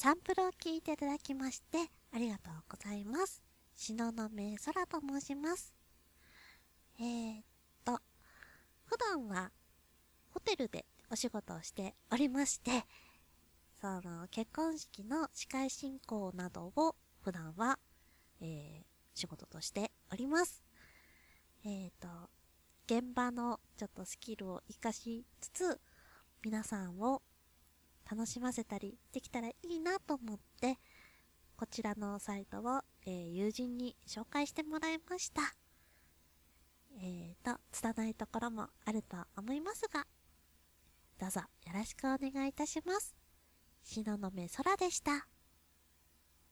サンプルを聞いていただきましてありがとうございます。東雲空と申します。えーっと、普段はホテルでお仕事をしておりまして、結婚式の司会進行などを普段は、仕事としております。えーと、現場のちょっとスキルを活かしつつ、皆さんを楽しませたりできたらいいなと思って、こちらのサイトを、友人に紹介してもらいました。拙いところもあると思いますが、どうぞよろしくお願いいたします。東雲空でした。